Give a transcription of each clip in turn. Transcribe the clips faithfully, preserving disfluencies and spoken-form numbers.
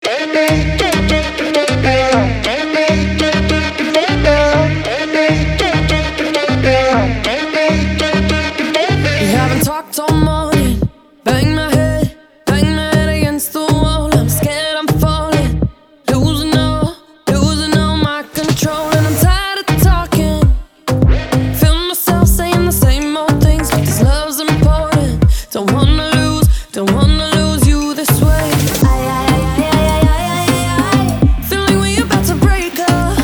We haven't talked all morning. Bang my head, bang my head against the wall. I'm scared I'm falling, losing all, losing all my control. And I'm tired of talking. Feel myself saying the same old things, but this love's important. Don't wanna lose, don't wanna lose you this way. Feel like we about to break up.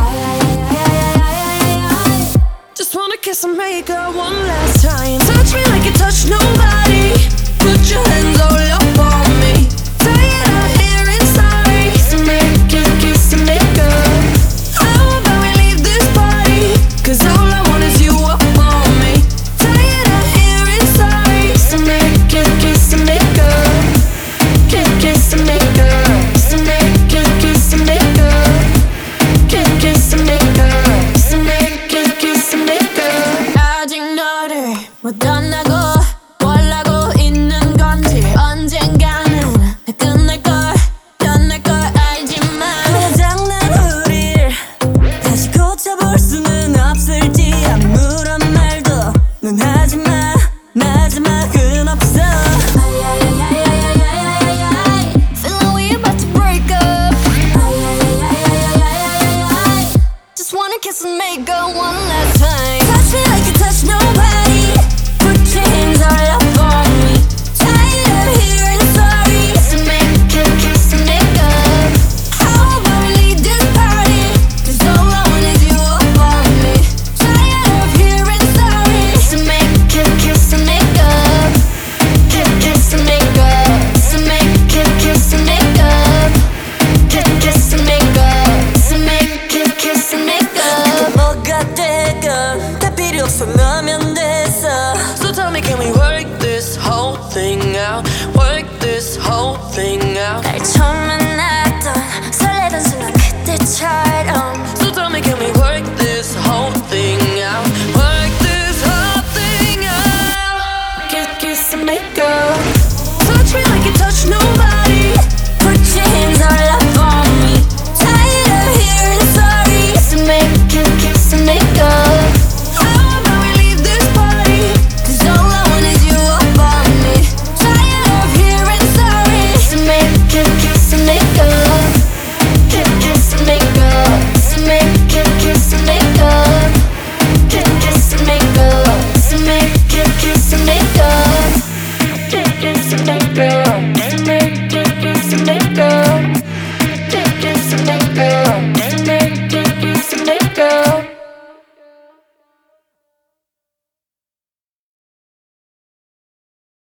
Just wanna kiss and make up one last time. Touch me like you touch nobody. Put your hands all up on me. Tired of hearing sorry. So make it, kiss and make up. How about we leave this party? Cause all I want is you up on me. Tired of hearing sorry. So make it, kiss and make up. Kiss, kiss and make up. So make it, kiss and make up. Kiss, kiss and make up. So make it, kiss and make up. 아직 너를 못 떠나고 뭘 하고 있는 건지 언젠가는 끝날걸 끝날걸 알지만 고장난 우릴 다시 고쳐볼 수는 없을지 아무런 말도 넌 하지마 마지막은 없어. Feel like we about to break up. Just wanna kiss and make up one last time. Touch me like you touch nobody. Put your hands all up on me. Tired of hearing sorry. So make it, kiss and make up. How about we leave this party? Cause all I want is you up on me. Tired of hearing sorry. So make it, kiss and make up. Kiss, kiss and make up. So make it, kiss and make up. Kiss, kiss and make up. So make it, kiss and make up. 뭐가 되건 다 필요 없어 너면 됐어. So tell me, can we work this whole thing out? Work this whole thing out. 날 처음